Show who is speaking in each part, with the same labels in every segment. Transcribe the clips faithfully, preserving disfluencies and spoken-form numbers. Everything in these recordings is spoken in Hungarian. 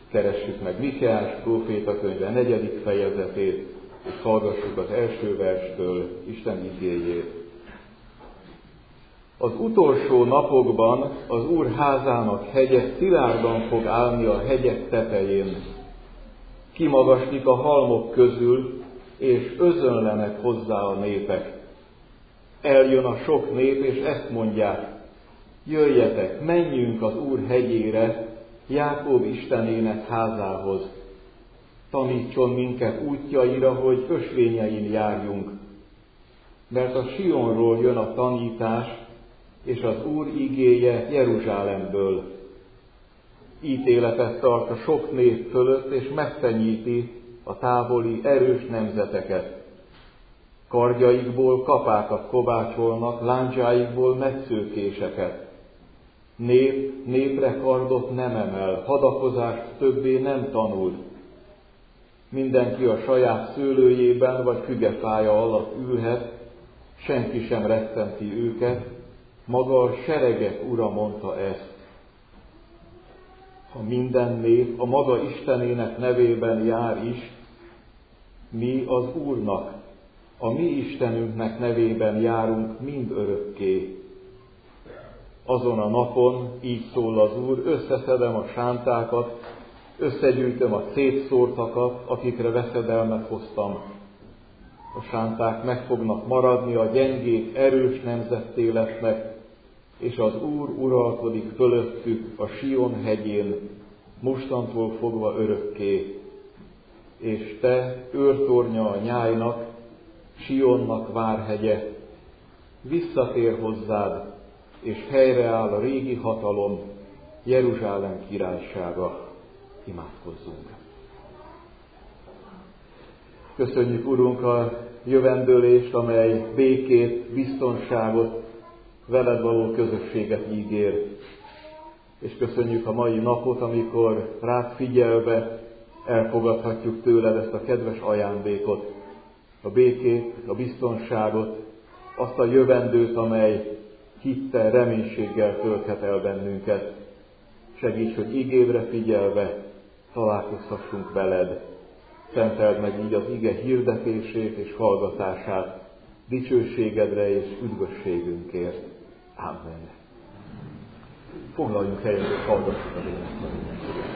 Speaker 1: Keressük meg Micheás próféta könyve negyedik fejezetét, és hallgassuk az első verstől Isten igéjét. Az utolsó napokban az Úr házának hegye szilárdan fog állni a hegyek tetején. Kimagaslik a halmok közül, és özönlenek hozzá a népek. Eljön a sok nép, és ezt mondják: jöjjetek, menjünk az Úr hegyére, Jákob Istenének házához. Tanítson minket útjaira, hogy ösvényein járjunk. Mert a Sionról jön a tanítás, és az Úr igéje Jeruzsálemből. Ítéletet tart a sok nép fölött, és megfenyíti a távoli erős nemzeteket. Kardjaikból kapákat kovácsolnak, láncsáikból metszőkéseket. Nép népre kardot nem emel, hadakozást többé nem tanul. Mindenki a saját szőlőjében vagy fügefája alatt ülhet, senki sem rettenti őket, maga a seregek ura mondta ezt. Ha minden nép a maga Istenének nevében jár is, mi az Úrnak, a mi Istenünknek nevében járunk mind örökké. Azon a napon, így szól az Úr, összeszedem a sántákat, összegyűjtöm a szétszórtakat, akikre veszedelmet hoztam. A sánták meg fognak maradni, a gyengék erős nemzetté lesznek, és az Úr uralkodik fölöttük a Sion hegyén, mostantól fogva örökké. És te, őrtornya a nyájnak, Sionnak várhegye, visszatér hozzád, és helyreáll a régi hatalom, Jeruzsálem királysága. Imádkozzunk! Köszönjük, Urunk, a jövendőlést, amely békét, biztonságot, veled való közösséget ígér. És köszönjük a mai napot, amikor rád figyelve elfogadhatjuk tőled ezt a kedves ajándékot, a békét, a biztonságot, azt a jövendőt, amely hittel, reménységgel tölthet el bennünket. Segíts, hogy igédre figyelve találkozhassunk veled. Szenteld meg így az ige hirdetését és hallgatását dicsőségedre és üdvösségünkért. Amen. Foglaljunk helyet és hallgassuk az énekszavunkat.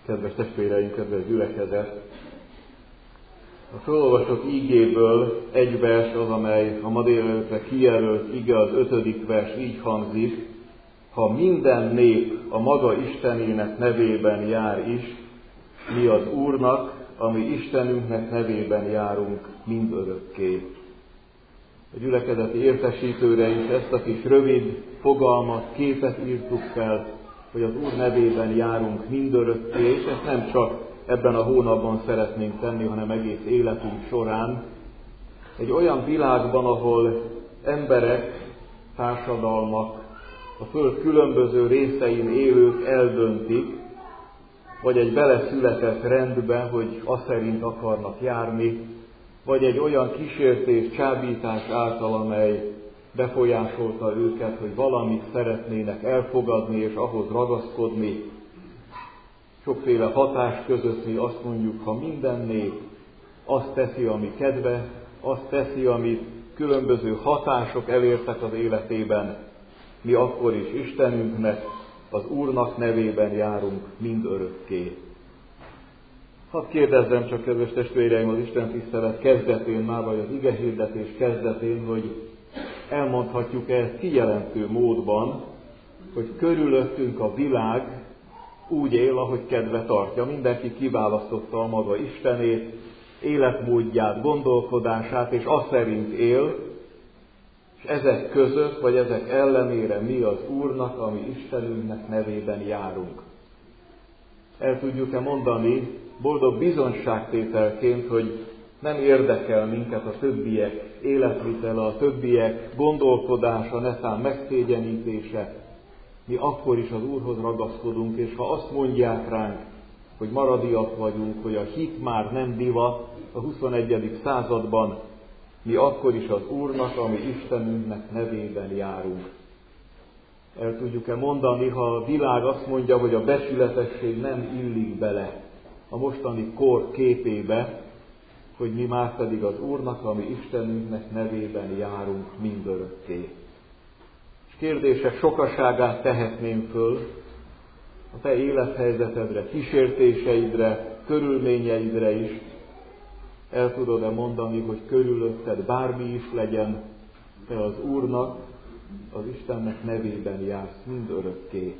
Speaker 1: Kedves testvéreim, kedves gyülekezet! A felolvasott ígéből egy vers az, amely a ma délelőttre kijelölt ige, az ötödik vers így hangzik: ha minden nép a maga Istenének nevében jár is, mi az Úrnak, ami Istenünknek nevében járunk mindörökké. A gyülekezeti értesítőre is ezt a kis rövid fogalmat, képet írtuk fel, hogy az Úr nevében járunk mindörökké, és ezt nem csak ebben a hónapban szeretnénk tenni, hanem egész életünk során. Egy olyan világban, ahol emberek, társadalmak, a föld különböző részein élők eldöntik, vagy egy beleszületett rendbe, hogy azt szerint akarnak járni, vagy egy olyan kísértés, csábítás által, amely befolyásolta őket, hogy valamit szeretnének elfogadni és ahhoz ragaszkodni. Sokféle hatás között mi azt mondjuk, ha minden nép azt teszi, ami kedve, azt teszi, amit különböző hatások elértek az életében, mi akkor is Istenünknek, az Úrnak nevében járunk mindörökké. Hadd kérdezzem csak, kedves testvéreim, az Isten tisztelet kezdetén már, vagy az igehirdetés kezdetén, hogy elmondhatjuk-e ezt kijelentő módban, hogy körülöttünk a világ úgy él, ahogy kedve tartja. Mindenki kiválasztotta a maga Istenét, életmódját, gondolkodását, és azt szerint él, és ezek között, vagy ezek ellenére mi az Úrnak, ami Istenünknek nevében járunk. El tudjuk-e mondani boldog bizonságtételként, hogy nem érdekel minket a többiek életvitele, a többiek gondolkodása, netán megszégyenítése. Mi akkor is az Úrhoz ragaszkodunk, és ha azt mondják ránk, hogy maradiak vagyunk, hogy a hit már nem divat a huszonegyedik században, mi akkor is az Úrnak, ami Istenünknek nevében járunk. El tudjuk-e mondani, ha a világ azt mondja, hogy a becsületesség nem illik bele a mostani kor képébe, hogy mi már pedig az Úrnak, ami Istenünknek nevében járunk mindörökké. És kérdések sokaságát tehetném föl a te élethelyzetedre, kísértéseidre, körülményeidre is. El tudod-e mondani, hogy körülötted bármi is legyen, te az Úrnak, az Istennek nevében jársz mindörökké.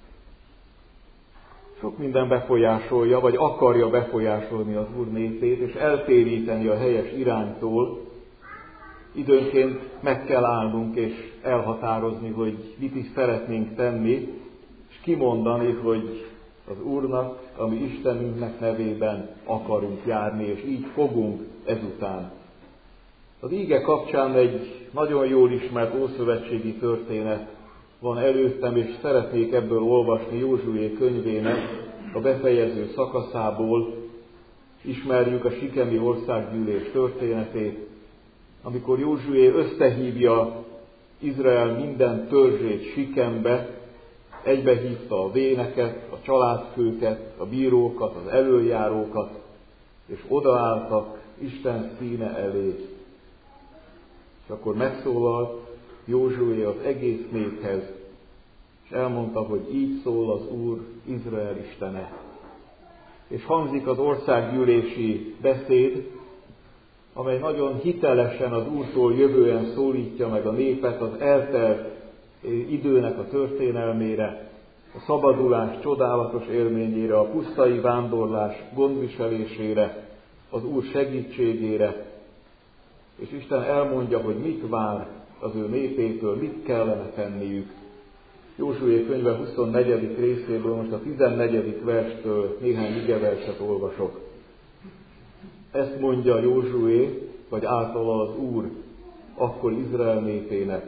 Speaker 1: Sok minden befolyásolja, vagy akarja befolyásolni az Úr népét, és eltéríteni a helyes iránytól. Időnként meg kell állnunk, és elhatározni, hogy mit is szeretnénk tenni, és kimondani, hogy az Úrnak, ami Istenünknek nevében akarunk járni, és így fogunk ezután. Az íge kapcsán egy nagyon jól ismert ószövetségi történet van előttem, és szeretnék ebből olvasni Józsué könyvének a befejező szakaszából. Ismerjük a sikemi országgyűlés történetét, amikor Józsué összehívja Izrael minden törzsét Sikembe, egybehívta a véneket, a családfőket, a bírókat, az elöljárókat, és odaálltak Isten színe elé. És akkor megszólalt Józsué az egész néphez, és elmondta, hogy így szól az Úr, Izrael Istene. És hangzik az országgyűlési beszéd, amely nagyon hitelesen az Úrtól jövően szólítja meg a népet az eltelt időnek a történelmére, a szabadulás csodálatos élményére, a pusztai vándorlás gondviselésére, az Úr segítségére, és Isten elmondja, hogy mit vár az ő népétől, mit kellene tenniük. Józsué könyve huszonnegyedik részéből most a tizennegyedik verstől néhány igeverset olvasok. Ezt mondja Józsué, vagy általa az Úr, akkor Izrael népének: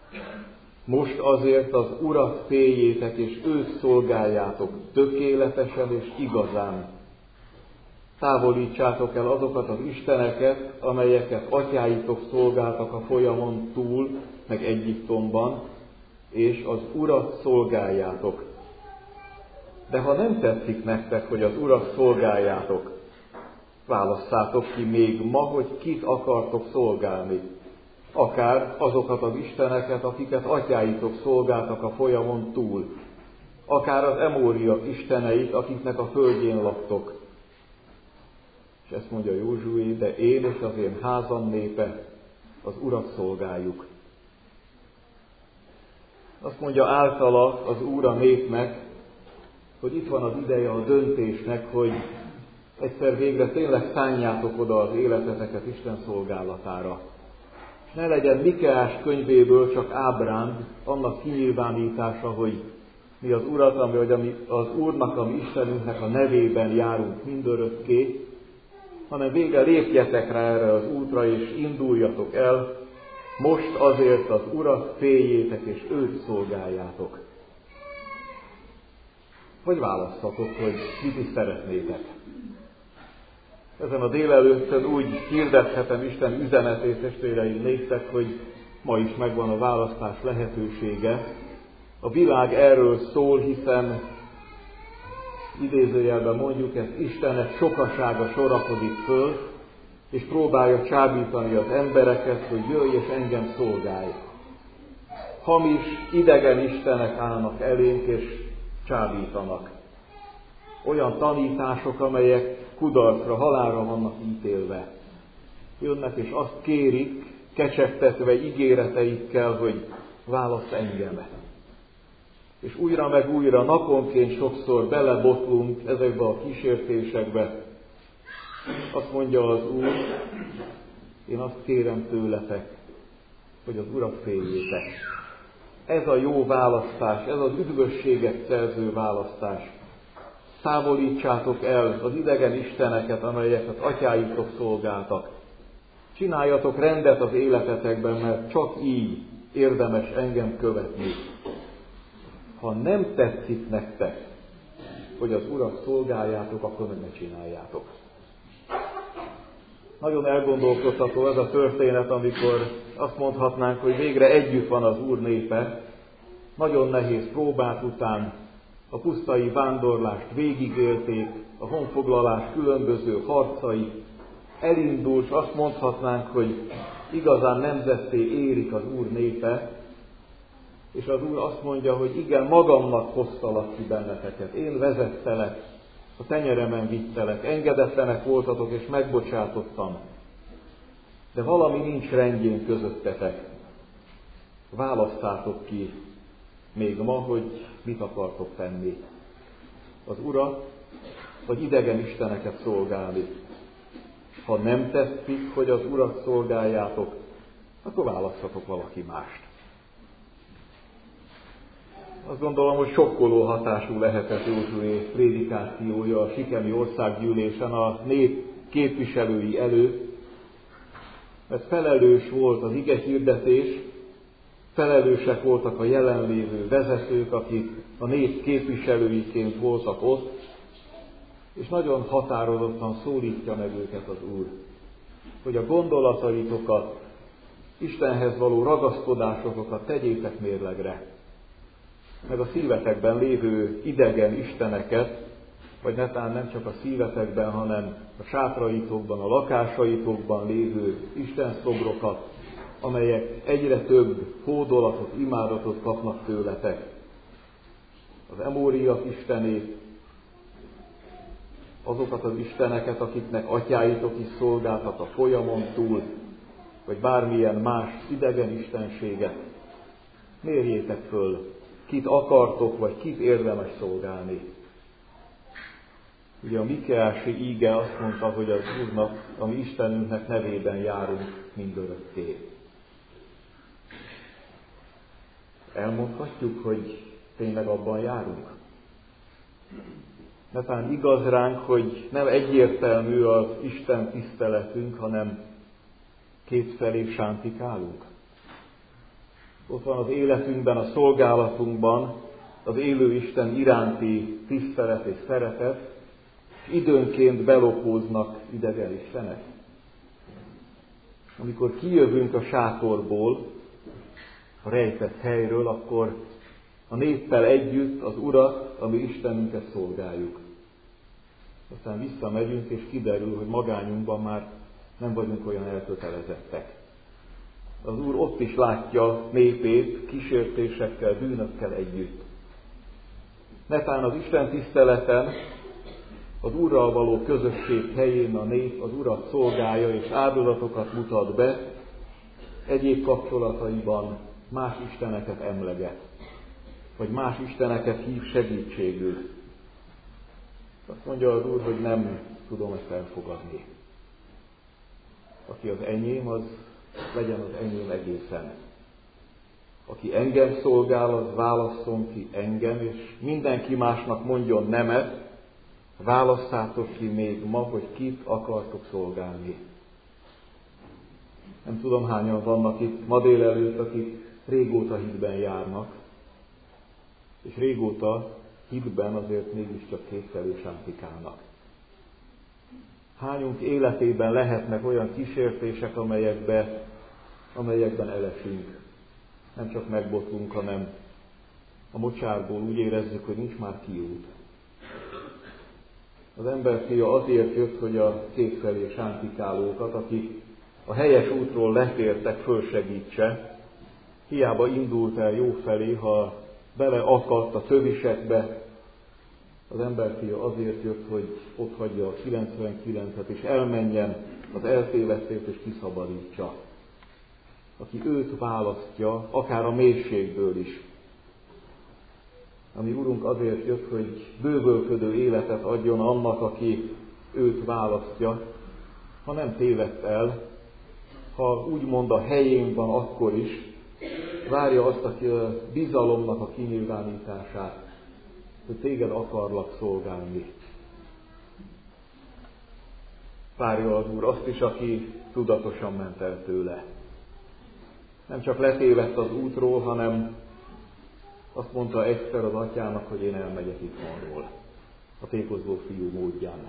Speaker 1: most azért az Urat féljétek, és őt szolgáljátok tökéletesen és igazán. Távolítsátok el azokat az isteneket, amelyeket atyáitok szolgáltak a folyamon túl, meg Egyiptomban, és az Urat szolgáljátok. De ha nem tetszik nektek, hogy az Urat szolgáljátok, válasszátok ki még ma, hogy kit akartok szolgálni. Akár azokat az isteneket, akiket atyáitok szolgáltak a folyamon túl. akár az emóriak isteneit, akiknek a földjén laktok. És ezt mondja Józsué, de én és az én házam népe az Urat szolgáljuk. Azt mondja általa az Úr a népnek, hogy itt van az ideje a döntésnek, hogy egyszer végre tényleg szánjátok oda az életeteket Isten szolgálatára. És ne legyen Mikeás könyvéből csak ábránd, annak kinyilvánítása, hogy mi az Urat, vagy az Úrnak, ami Istenünknek a nevében járunk mindörökké, hanem végre lépjetek rá erre az útra, és induljatok el, most azért az Urat féljétek, és őt szolgáljátok. Hogy választhatok, hogy mit is szeretnétek? Ezen a délelőttön úgy hirdethetem Isten üzenetét, testvéreim, néztek, hogy ma is megvan a választás lehetősége. A világ erről szól, hiszen idézőjelben mondjuk, ez Istenek sokasága sorakozik föl, és próbálja csábítani az embereket, hogy jöjj és engem szolgálj. Hamis, idegen istenek állnak elénk, és csábítanak. Olyan tanítások, amelyek kudarcra, halálra vannak ítélve. Jönnek és azt kérik, kecsegtetve ígéreteikkel, hogy választ engemet. És újra meg újra, naponként sokszor belebotlunk ezekbe a kísértésekbe. Azt mondja az Úr, én azt kérem tőletek, hogy az Urat féljétek. Ez a jó választás, ez az üdvösséget szerző választás. Távolítsátok el az idegen isteneket, amelyeket atyáitok szolgáltak. Csináljatok rendet az életetekben, mert csak így érdemes engem követni. Ha nem tetszik nektek, hogy az Urat szolgáljátok, akkor meg ne csináljátok. Nagyon elgondolkodtató ez a történet, amikor azt mondhatnánk, hogy végre együtt van az Úr népe, nagyon nehéz próbák után a pusztai vándorlást végigélték, a honfoglalás különböző harcai, elindul, és azt mondhatnánk, hogy igazán nemzetté érik az Úr népe, és az Úr azt mondja, hogy igen, magamnak hoztalak ki benneteket, én vezettelek, a tenyeremen vittelek, engedetlenek voltatok, és megbocsátottam. De valami nincs rendjén közöttetek. Választátok ki még ma, hogy mit akartok tenni. Az Urat, vagy idegen isteneket szolgálni. Ha nem tetszik, hogy az Urat szolgáljátok, akkor választhatok valaki mást. Azt gondolom, hogy sokkoló hatású lehetett Józsué prédikációja a sikemi országgyűlésen a nép képviselői előtt, mert felelős volt az ige hirdetés, felelősek voltak a jelenlévő vezetők, akik a nép képviselőiként voltak ott, és nagyon határozottan szólítja meg őket az Úr, hogy a gondolataitokat, Istenhez való ragaszkodásokat tegyétek mérlegre, meg a szívetekben lévő idegen isteneket, vagy netán nem csak a szívetekben, hanem a sátraitokban, a lakásaitokban lévő istenszobrokat, amelyek egyre több hódolatot, imádatot kapnak tőletek. Az emóriak istenét, azokat az isteneket, akiknek atyáitok is szolgáltak a folyamon túl, vagy bármilyen más idegen istenséget. Mérjétek föl, kit akartok, vagy kit érdemes szolgálni. Ugye a mikeási íge azt mondta, hogy az Úrnak, a mi Istenünknek nevében járunk mindörökké. Elmondhatjuk, hogy tényleg abban járunk? Netán igaz ránk, hogy nem egyértelmű az Isten tiszteletünk, hanem kétfelé sántikálunk. Ott van az életünkben, a szolgálatunkban az élő Isten iránti tisztelet és szeretet, és időnként belopóznak idegen istenek. Amikor kijövünk a sátorból, a rejtett helyről, akkor a néppel együtt az Urat, a mi Istenünket szolgáljuk. Aztán visszamegyünk, és kiderül, hogy magányunkban már nem vagyunk olyan elkötelezettek. Az Úr ott is látja népét kísértésekkel, bűnökkel együtt. Netán az Isten tiszteleten, az Úrral való közösség helyén a nép az Urat szolgálja és áldozatokat mutat be, egyéb kapcsolataiban más isteneket emleget, vagy más isteneket hív segítségül. Azt mondja az Úr, hogy nem tudom ezt elfogadni. Aki az enyém, az legyen az enyém egészen. Aki engem szolgál, az válasszon ki engem, és mindenki másnak mondjon nemet, válasszátok ki még ma, hogy kit akartok szolgálni. Nem tudom, hányan vannak itt ma délelőtt, akik régóta hitben járnak, és régóta hitben azért mégiscsak kétfelé sántikálnak. Hányunk életében lehetnek olyan kísértések, amelyekbe, amelyekben elesünk. Nem csak megbotlunk, hanem a mocsárból úgy érezzük, hogy nincs már kiút. Az emberfia azért jött, hogy a kétfelé sántikálókat, akik a helyes útról letértek, fölsegítse. Hiába indult el jó felé, ha beleakadt a tövisekbe. Az emberfia azért jött, hogy ott hagyja a kilencvenkilencet, és elmenjen az eltévedtét, és kiszabadítsa. Aki őt választja, akár a mélységből is. Ami Urunk azért jött, hogy bővölködő életet adjon annak, aki őt választja, ha nem tévedt el, ha úgymond a helyén van, akkor is, várja azt, aki a bizalomnak a kinyilvánítását, hogy téged akarlak szolgálni. Várja az Úr azt is, aki tudatosan ment el tőle. Nem csak letévedt az útról, hanem azt mondta egyszer az atyának, hogy én elmegyek itthonról, a tékozló fiú módján.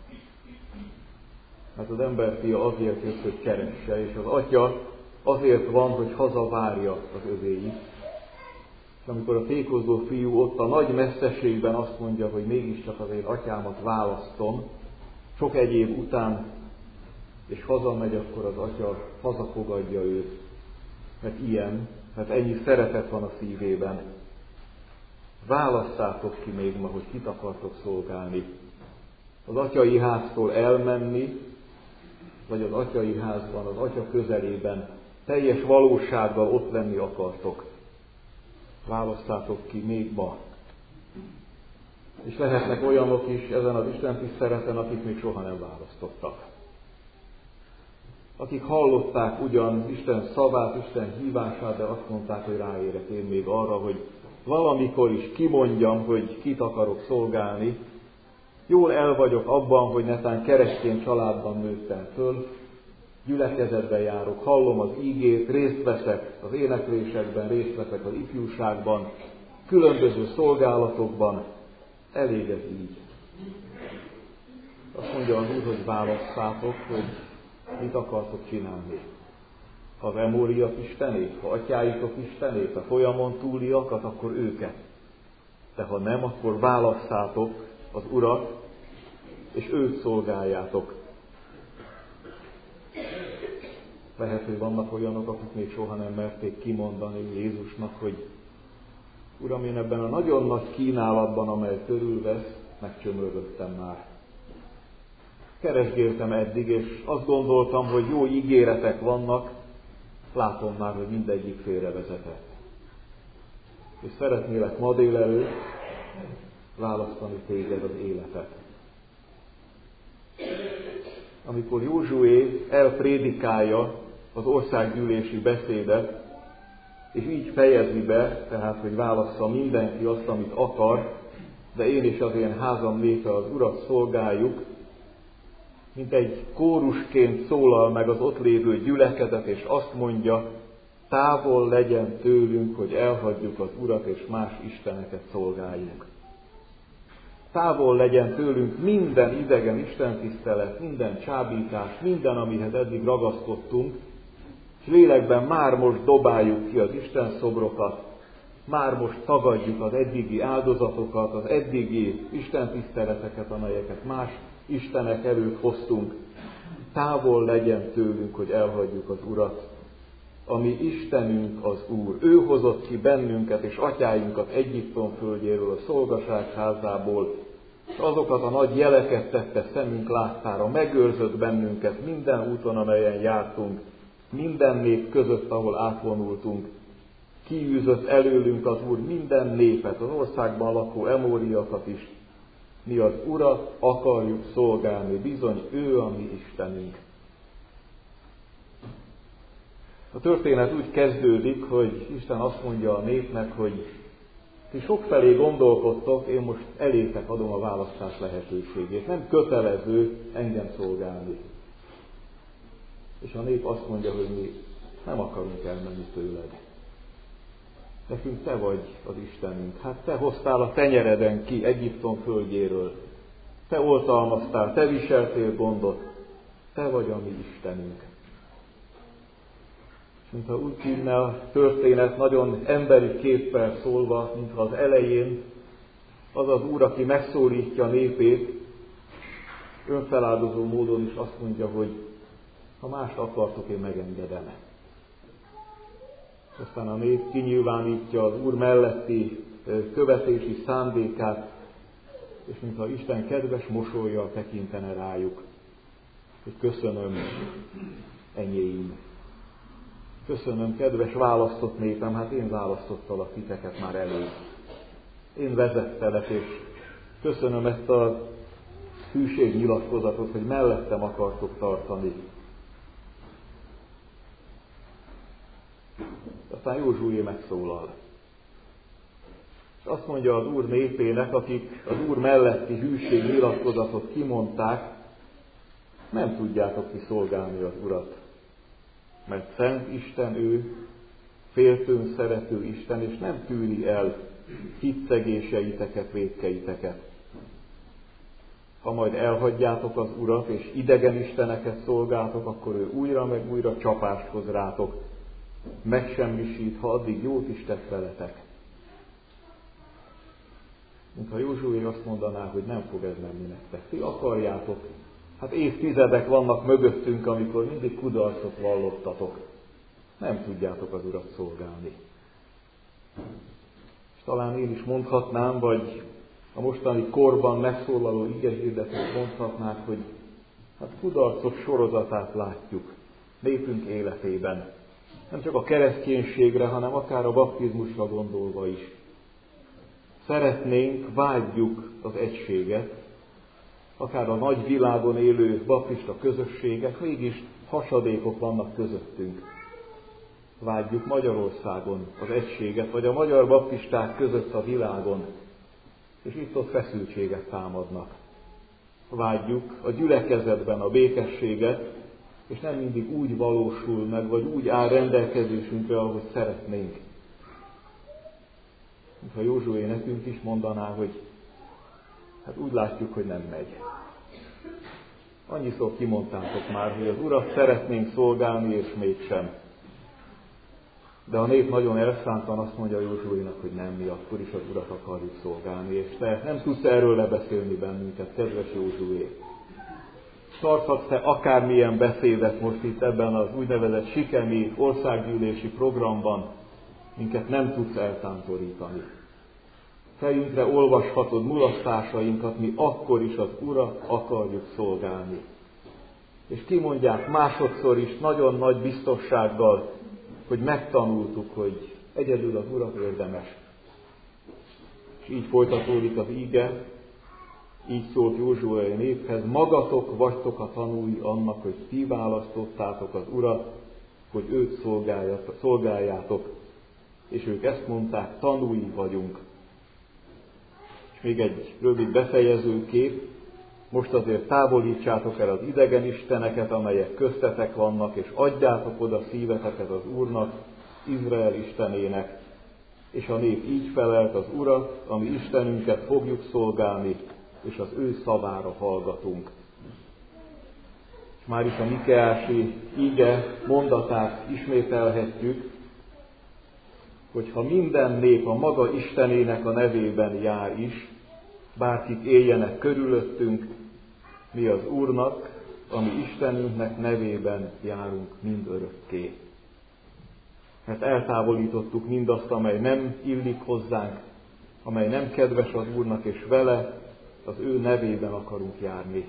Speaker 1: Hát az emberfia azért jött, hogy keresse, és az atya azért van, hogy hazavárja az övéit. És amikor a tékozló fiú ott a nagy messzeségben azt mondja, hogy mégiscsak az én atyámat választom, sok egyéb után, és hazamegy, akkor az atya hazafogadja őt. Mert ilyen, mert ennyi szeretet van a szívében. Válasszátok ki még ma, hogy kit akartok szolgálni. Az atyai háztól elmenni, vagy az atyai házban, az atya közelében teljes valósággal ott lenni akartok. Válasszátok ki még ma. És lehetnek olyanok is ezen az Isten tiszteleten, akik még soha nem választottak. Akik hallották ugyan Isten szavát, Isten hívását, de azt mondták, hogy ráérek én még arra, hogy valamikor is kimondjam, hogy kit akarok szolgálni. Jól el vagyok abban, hogy netán keresztény családban nőttem föl, gyülekezetben járok, hallom az ígét, részt veszek az éneklésekben, részt veszek az ifjúságban, különböző szolgálatokban, elég ez így. Azt mondja az Úr, hogy válasszátok, hogy mit akartok csinálni. Ha az emóriak istenét, ha atyáitok istenét, a folyamon túliakat, akkor őket. De ha nem, akkor válasszátok az Urat, és őt szolgáljátok. Lehet, hogy vannak olyanok, akik még soha nem merték kimondani Jézusnak, hogy Uram, én ebben a nagyon nagy kínálatban, amely körülvesz, megcsömörögtem már. Keresgéltem eddig, és azt gondoltam, hogy jó ígéretek vannak, látom már, hogy mindegyik félrevezetett. És szeretnélek ma délelőtt választani téged az életet. Amikor Józsué elprédikálja az országgyűlési beszédet, és így fejezi be, tehát, hogy válassza mindenki azt, amit akar, de én és az én házam népe az Urat szolgáljuk, mint egy kórusként szólal meg az ott lévő gyülekezet, és azt mondja, távol legyen tőlünk, hogy elhagyjuk az Urat, és más isteneket szolgáljunk. Távol legyen tőlünk minden idegen istentisztelet, minden csábítás, minden, amihez eddig ragaszkodtunk, és lélekben már most dobáljuk ki az Isten szobrokat, már most tagadjuk az eddigi áldozatokat, az eddigi istentiszteleteket, amelyeket más istenek előtt hoztunk. Távol legyen tőlünk, hogy elhagyjuk az Urat, ami Istenünk az Úr. Ő hozott ki bennünket és atyáinkat Egyiptom földjéről, a szolgaság házából, és azokat a nagy jeleket tette szemünk láttára, megőrzött bennünket minden úton, amelyen jártunk, minden nép között, ahol átvonultunk. Kiűzött előlünk az Úr minden népet, az országban lakó emóriakat is. Mi az Urat akarjuk szolgálni, bizony ő a mi Istenünk. A történet úgy kezdődik, hogy Isten azt mondja a népnek, hogy ti sokfelé gondolkodtok, én most elétek adom a választás lehetőségét. Nem kötelező engem szolgálni. És a nép azt mondja, hogy mi nem akarunk elmenni tőled. Nekünk te vagy az Istenünk. Hát te hoztál a tenyereden ki Egyiptom földjéről. Te oltalmaztál, te viseltél gondot. Te vagy a mi Istenünk. Mintha úgy tűnne a történet nagyon emberi képpel szólva, mintha az elején az az Úr, aki megszólítja a népét, önfeláldozó módon is azt mondja, hogy ha mást akartok, én megengedem. Aztán a nép kinyilvánítja az Úr melletti követési szándékát, és mintha Isten kedves mosollyal tekintene rájuk, hogy köszönöm, enyém. Köszönöm, kedves választott népem, hát én választottalak titeket már elég. Én vezettelek, és köszönöm ezt a hűségnyilatkozatot, hogy mellettem akartok tartani. Aztán Józsué megszólal. És azt mondja az Úr népének, akik az Úr melletti hűségnyilatkozatot kimondták, nem tudjátok ti szolgálni az Urat. Mert szent Isten ő, féltőn szerető Isten, és nem tűri el hitszegéseiteket, vétkeiteket. Ha majd elhagyjátok az Urat, és idegen isteneket szolgáltok, akkor ő újra meg újra csapást hoz rátok. Megsemmisít, ha addig jót is tett veletek. Mintha Józsué azt mondaná, hogy nem fog ez menni nektek. Ti akarjátok. Hát évtizedek vannak mögöttünk, amikor mindig kudarcot vallottatok. Nem tudjátok az Urat szolgálni. És talán én is mondhatnám, vagy a mostani korban megszólaló igehirdetők mondhatnák, hogy hát kudarcok sorozatát látjuk népünk életében. Nem csak a kereszténységre, hanem akár a baptizmusra gondolva is. Szeretnénk, vágyjuk az egységet, akár a nagy világon élő baptista közösségek, mégis hasadékok vannak közöttünk. Vágyjuk Magyarországon az egységet, vagy a magyar baptisták között a világon, és itt-ott feszültségek támadnak. Vágyjuk a gyülekezetben a békességet, és nem mindig úgy valósul meg, vagy úgy áll rendelkezésünkre, ahogy szeretnénk. Ha Józsué nekünk is mondaná, hogy hát úgy látjuk, hogy nem megy. Annyiszor kimondtátok már, hogy az Urat szeretnénk szolgálni, és mégsem. De a nép nagyon elszántan azt mondja Józsuénak, hogy nem, mi akkor is az Urat akarjuk szolgálni, és te nem tudsz erről lebeszélni bennünket, kedves Józsué. Tarthatsz te akármilyen beszédet most itt ebben az úgynevezett sikemi országgyűlési programban, minket nem tudsz eltántorítani. Fejünkre olvashatod mulasztásainkat, mi akkor is az Urat akarjuk szolgálni. És kimondják másodszor is nagyon nagy biztossággal, hogy megtanultuk, hogy egyedül az Urat érdemes. És így folytatódik az íge, így szólt Józsué néphez, magatok vagytok a tanúi annak, hogy ti választottátok az Urat, hogy őt szolgáljátok. És ők ezt mondták, tanúi vagyunk. És még egy rövid befejező kép, most azért távolítsátok el az idegen isteneket, amelyek köztetek vannak, és adjátok oda szíveteket az Úrnak, Izrael Istenének. És a nép így felelt, az Urat, ami Istenünket fogjuk szolgálni, és az ő szavára hallgatunk. És már is a mikeási ige mondatát ismételhetjük, hogy ha minden nép a maga Istenének a nevében jár is, bárkik éljenek körülöttünk, mi az Úrnak, ami Istenünknek nevében járunk mindörökké. mert eltávolítottuk mindazt, amely nem illik hozzánk, amely nem kedves az Úrnak, és vele, az ő nevében akarunk járni.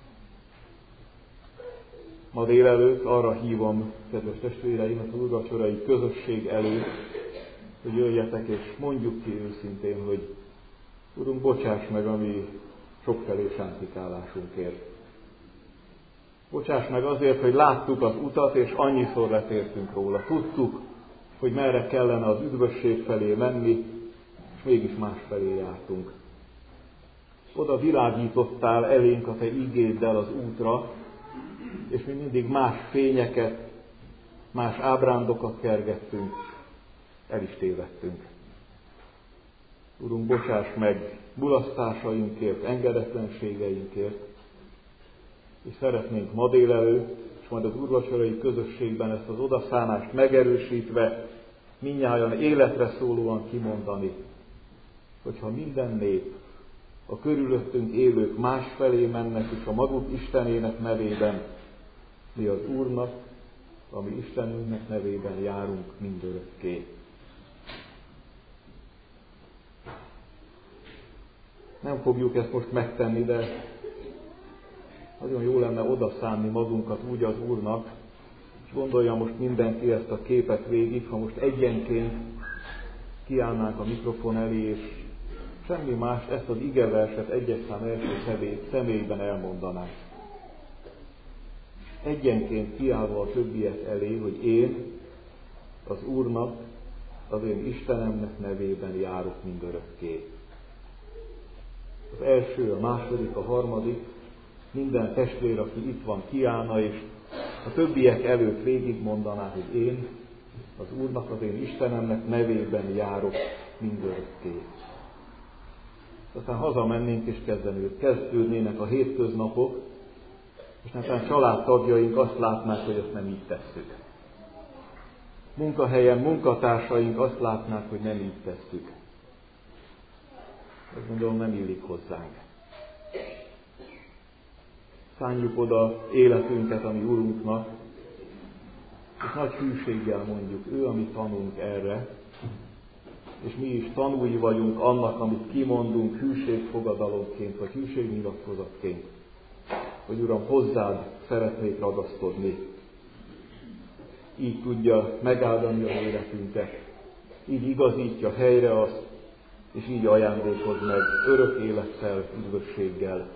Speaker 1: Ma délelőtt arra hívom, kedves testvéreimet, az úrvacsorai közösség előtt, hogy jöjjetek és mondjuk ki őszintén, hogy Urunk, bocsáss meg a mi sokfelé sántikálásunkért. Bocsáss meg azért, hogy láttuk az utat, és annyiszor letértünk róla. Tudtuk, hogy merre kellene az üdvösség felé menni, és mégis más felé jártunk. Oda világítottál elénk a te ígéddel az útra, és mi mindig más fényeket, más ábrándokat kergettünk, el is tévedtünk. Urunk, bocsáss meg mulasztásainkért, engedetlenségeinkért, és szeretnénk ma délelőtt, és majd az úrvacsorai közösségben ezt az odaszánást megerősítve, mindnyájan életre szólóan kimondani, hogyha minden nép, a körülöttünk élők másfelé mennek, és a maguk Istenének nevében, mi az Úrnak, a mi Istenünknek nevében járunk mindörökké. Nem fogjuk ezt most megtenni, de nagyon jó lenne odaszánni magunkat úgy az Úrnak, és gondolja most mindenki ezt a képet végig, ha most egyenként kiállnánk a mikrofon elé, és semmi más, ezt az igeverset egyes szám első személyben elmondanánk. Egyenként kiállva a többiek elé, hogy én az Úrnak, az én Istenemnek nevében járok mindörökké. Az első, a második, a harmadik, minden testvér, aki itt van, kiállna, és a többiek előtt végigmondaná, hogy én az Úrnak, az én Istenemnek nevében járok mindörökké. Aztán hazamennénk, és kezdődnének a hétköznapok, és aztán családtagjaink azt látnák, hogy ezt nem így tesszük. Munkahelyen munkatársaink azt látnák, hogy nem így tesszük. Azt gondolom, nem illik hozzánk. Szánjuk oda életünket a mi Urunknak, és nagy hűséggel mondjuk, ő a mi tanunk erre, és mi is tanúi vagyunk annak, amit kimondunk hűségfogadalomként, vagy hűségnyilatkozatként, hogy Uram, hozzád szeretnék ragaszkodni. Így tudja megáldani az életünket, így igazítja helyre azt, és így ajándékoz meg örök élettel, üdvösséggel.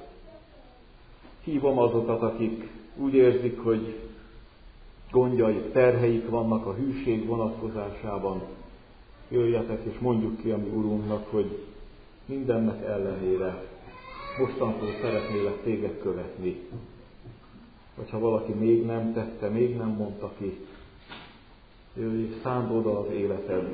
Speaker 1: Hívom azokat, akik úgy érzik, hogy gondjaik, terheik vannak a hűség vonatkozásában. Jöjjetek és mondjuk ki a mi Urunknak, hogy mindennek ellenére mostantól szeretnélek téged követni. Vagy ha valaki még nem tette, még nem mondta ki, jöjj, szánd oda az életed.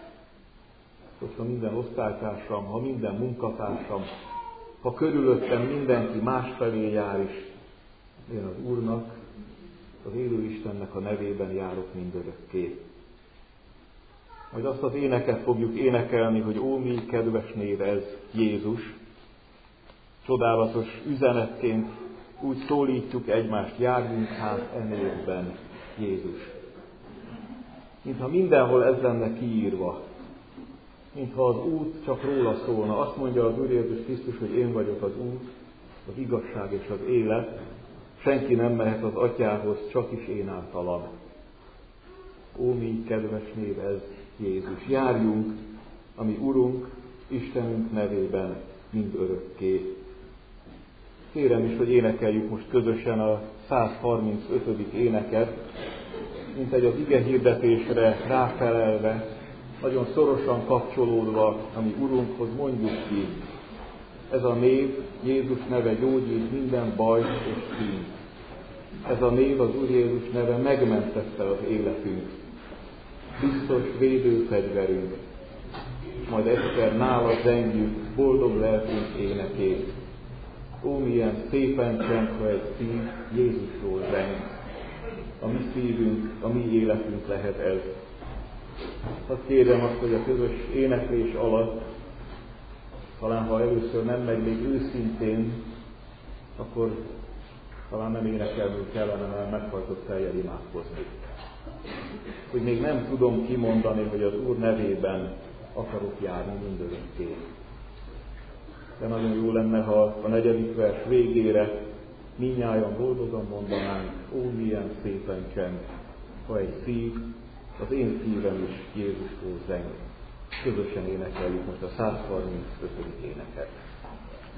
Speaker 1: Hogyha minden osztálytársam, ha minden munkatársam, ha körülöttem mindenki másfelé jár is, én az Úrnak, az élő Istennek a nevében járok mindörökké. Majd azt az éneket fogjuk énekelni, hogy ó, mi kedves név ez, Jézus. Csodálatos üzenetként úgy szólítjuk egymást, járjunk hát e névben, Jézus. Mintha mindenhol ez lenne kiírva, mintha az út csak róla szólna. Azt mondja az Úr Jézus Krisztus, hogy én vagyok az út, az igazság és az élet, senki nem mehet az Atyához, csak is én általam. Ó, mi kedves név ez, Jézus. Járjunk a mi Urunk, Istenünk nevében mind örökké. Kérem is, hogy énekeljük most közösen a százharmincötödik éneket, mint egy az ige hirdetésre ráfelelve, nagyon szorosan kapcsolódva a mi Urunkhoz mondjuk ki. Ez a név, Jézus neve gyógyít minden bajt és színt. Ez a név, az Úr Jézus neve megmentette az életünk. Biztos védőfegyverünk. Majd egyszer nála zengjük boldog lelkünk énekét. Ó, milyen szépen csend, ha egy szív Jézusról zeng. A mi szívünk, a mi életünk lehet ez. Azt kérem azt, hogy a közös éneklés alatt, talán ha először nem megy még őszintén, akkor talán nem énekelnünk kellene, mert meghajtott fejjel imádkozni. hogy még nem tudom kimondani, hogy az Úr nevében akarok járni mindörökké. De nagyon jó lenne, ha a negyedik vers végére mindnyájan boldogan mondanánk, ó, milyen szépen csend, ha egy szív, az én szívem is Jézusról zeng. Közösen énekeljük most a százharmincötödik éneket.